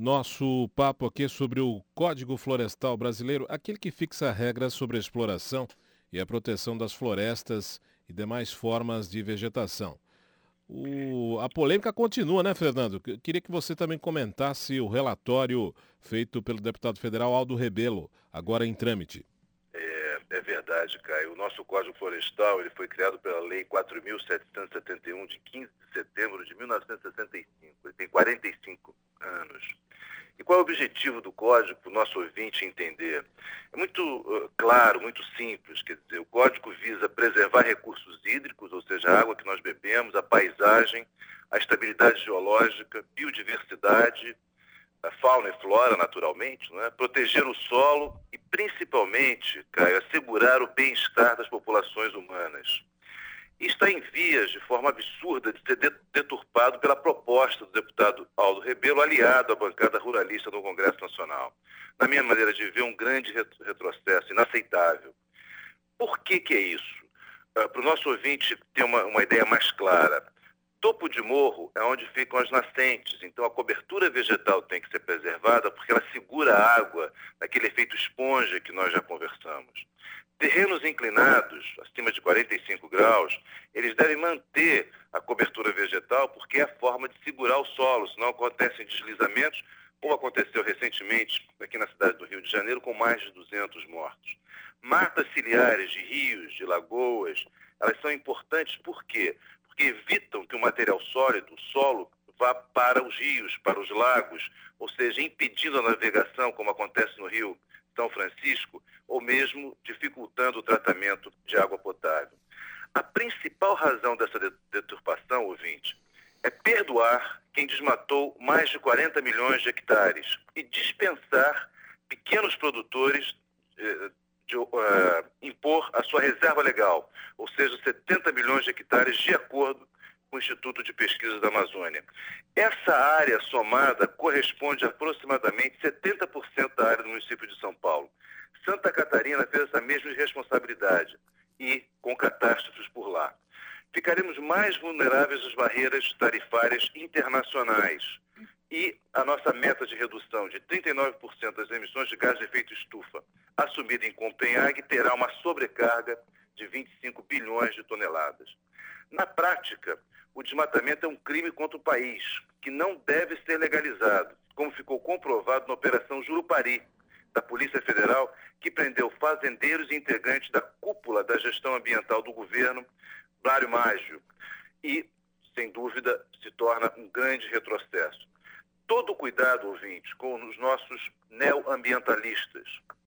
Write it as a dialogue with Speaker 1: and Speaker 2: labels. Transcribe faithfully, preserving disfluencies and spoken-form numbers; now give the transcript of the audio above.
Speaker 1: Nosso papo aqui é sobre o Código Florestal Brasileiro, aquele que fixa regras sobre a exploração e a proteção das florestas e demais formas de vegetação. O- a polêmica continua, né, Fernando? Que- Queria que você também comentasse o relatório feito pelo deputado federal Aldo Rebelo, agora em trâmite.
Speaker 2: É, é verdade, Caio. O nosso Código Florestal ele foi criado pela Lei quatro mil setecentos e setenta e um, de quinze de setembro de mil novecentos e sessenta e cinco. Ele tem quarenta e cinco anos. E qual é o objetivo do Código, para o nosso ouvinte entender? É muito uh, claro, muito simples. Quer dizer, o Código visa preservar recursos hídricos, ou seja, a água que nós bebemos, a paisagem, a estabilidade geológica, biodiversidade, a fauna e flora, naturalmente, né? Proteger o solo e, principalmente, Caio, assegurar o bem-estar das populações humanas. E está em vias, de forma absurda, de ser deturpado pela proposta do deputado Aldo Rebelo, aliado à bancada ruralista no Congresso Nacional. Na minha maneira de ver, um grande retrocesso, inaceitável. Por que que é isso? Uh, para o nosso ouvinte ter uma, uma ideia mais clara, topo de morro é onde ficam as nascentes, então a cobertura vegetal tem que ser preservada porque ela segura a água, naquele efeito esponja que nós já conversamos. Terrenos inclinados, acima de quarenta e cinco graus, eles devem manter a cobertura vegetal porque é a forma de segurar o solo, senão acontecem deslizamentos, como aconteceu recentemente aqui na cidade do Rio de Janeiro, com mais de duzentos mortos. Matas ciliares de rios, de lagoas, elas são importantes por quê? Porque evitam que o material sólido, o solo, vá para os rios, para os lagos, ou seja, impedindo a navegação, como acontece no Rio São Francisco, ou mesmo dificultando o tratamento de água potável. A principal razão dessa deturpação, ouvinte, é perdoar quem desmatou mais de quarenta milhões de hectares e dispensar pequenos produtores eh, de uh, impor a sua reserva legal, ou seja, setenta milhões de hectares de acordo com o Instituto de Pesquisa da Amazônia. Essa área somada corresponde a aproximadamente setenta por cento da área do município de São Paulo. Santa Catarina fez essa mesma irresponsabilidade e com catástrofes por lá. Ficaremos mais vulneráveis às barreiras tarifárias internacionais. E a nossa meta de redução de trinta e nove por cento das emissões de gás de efeito estufa, assumida em Copenhague, terá uma sobrecarga de vinte e cinco bilhões de toneladas. Na prática, o desmatamento é um crime contra o país, que não deve ser legalizado, como ficou comprovado na Operação Jurupari, da Polícia Federal, que prendeu fazendeiros e integrantes da cúpula da gestão ambiental do governo, Mário Maggio, e, sem dúvida, se torna um grande retrocesso. Todo cuidado, ouvintes, com os nossos neoambientalistas,